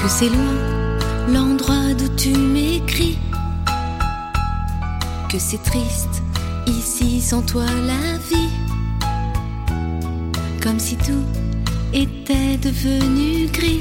Que c'est loin l'endroit d'où tu m'écris, que c'est triste ici sans toi la vie, comme si tout était devenu gris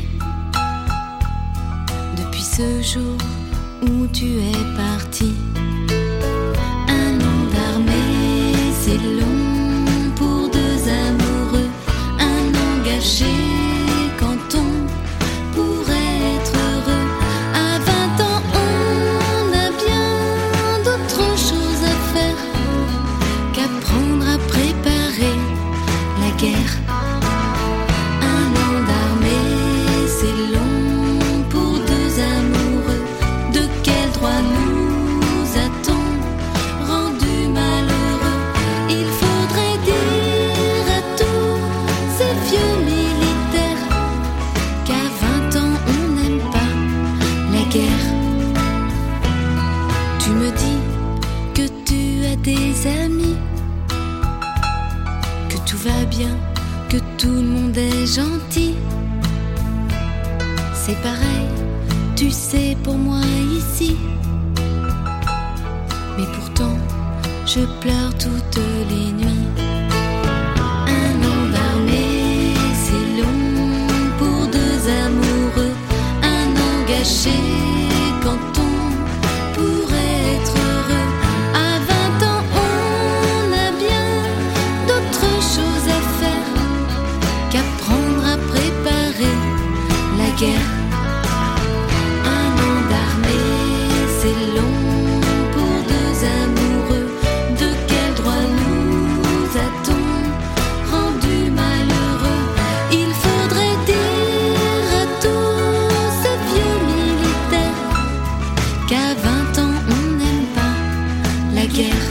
depuis ce jour où tu es parti. Un an d'armée, c'est long pour deux amoureux, un an gâché quand on pourrait être heureux. À 20 ans, on a bien d'autres choses à faire qu'apprendre à préparer la guerre. Un an d'armée, c'est long pour deux amoureux. De quel droit nous a-t-on rendu malheureux? Il faudrait dire à tous ces vieux militaires qu'à 20 ans on n'aime pas la guerre. Tu me dis que tu as des amis, que tout va bien, que tout le monde est gentil. C'est pareil, tu sais, pour moi ici. Mais pourtant, je pleure toutes les nuits. Un an d'armée, c'est long pour deux amoureux, un an gâché quand on pourrait être heureux. À 20 ans, on a bien d'autres choses à faire qu'apprendre à préparer la guerre. Un an d'armée, c'est long pour deux amoureux. De quel droit nous a-t-on rendu malheureux? Il faudrait dire à tous ces vieux militaires qu'à 20 ans on n'aime pas la guerre.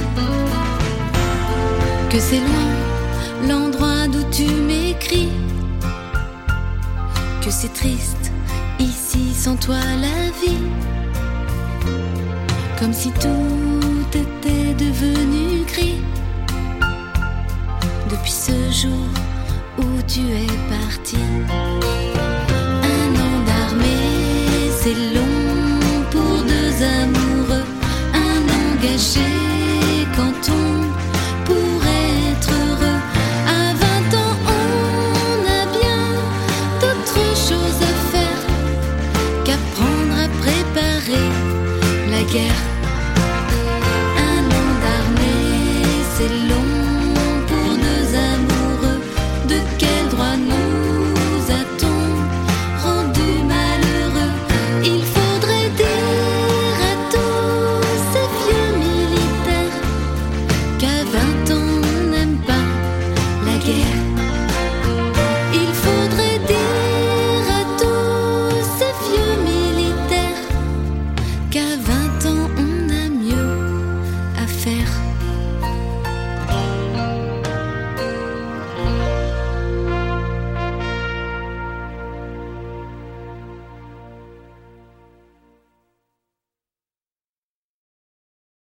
Que c'est loin l'endroit d'où tu m'écris, que c'est triste ici sans toi la vie, comme si tout était devenu gris depuis ce jour où tu es parti. Un an d'armée, c'est long pour deux amoureux, un an gâché quand on pourrait être heureux. À 20 ans, on a bien d'autres choses à faire qu'apprendre à préparer la guerre.